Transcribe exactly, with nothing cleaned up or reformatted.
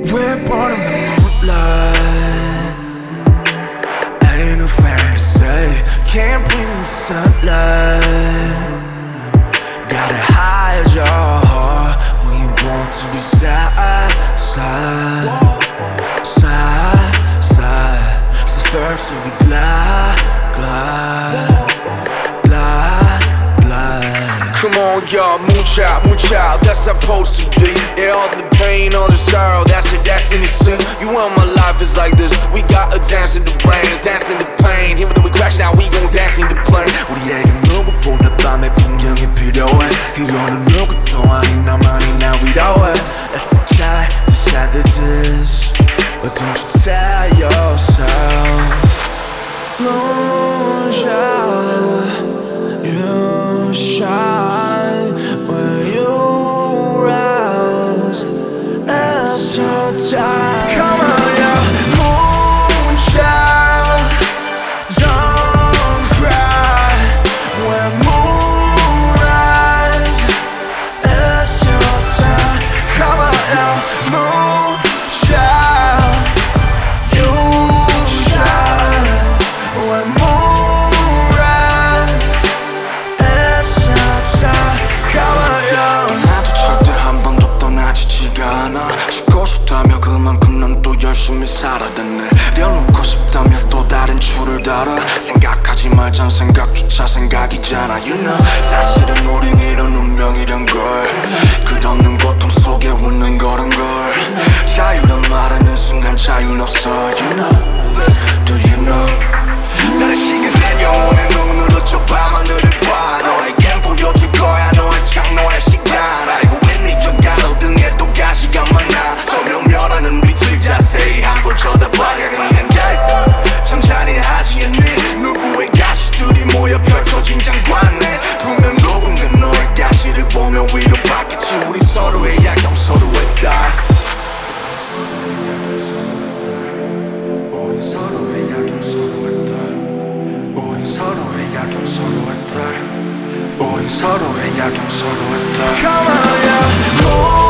We're born in the moonlight. Ain't no fantasy. Can't breathe in the sunlight. Gotta hide your heart. We want to be side, side, side, side. So first we glide, glide, glide, glide. Come on, y'all, moonchild, moonchild, that's how I'm supposed to be. Yeah, all the pain, all the sorrow, that's it, that's innocent. You want my life is like this. We gotta dance in the rain, dance in the pain. Even though we crash now, we gon' dance in the plane. 우리에게 누구보다 밤의 풍경이 필요해. 그거는 누구도 아닌 나만이 나 위로해. It's a child, it's sad as is. But don't you tell yourself. Moonshine, you shine when you rise. It's your time. Come on, yeah. Moonshine, don't cry when moon rise. It's your time. Come on, yeah. Moonshine, you shine when moon rise. It's your time. Come on, yeah. 나도 절대 한 번도 떠나지지가 않아. 죽고 싶다며 그만큼 넌 또 열심히 살아댔네. 내려놓고 싶다며 또 다른 줄을 달아. 생각하지 말자 생각조차 생각이잖아. You know 사실은 우린 이런 운명이란 걸. 끝없는 고통 속에 웃는 거란 걸. 자유란 말하는 순간 자유는 없어. You know, do you know? 다른 시간 내려오는 눈으로 저 밤하늘을 봐. 너에겐 보여줄 거야 너의 창노의 시간. 알고 있니 저 가로등에 또 가시가 많아. 조명면하는 빛을 자세히 한번 쳐다봐야 그냥 참 잔인하지 않니? 누구의 가시들이 모여 펼쳐진 장관에 분명 누군가 너의 가시를 보며 위로 받겠지. 우리 서로의 약점 서로의 딸. 우리 서로의 약점 서로의 딸. 우리 서로의 약점 서로의 딸. 우리 서로의 약점 서로의 딸. Come on, yeah.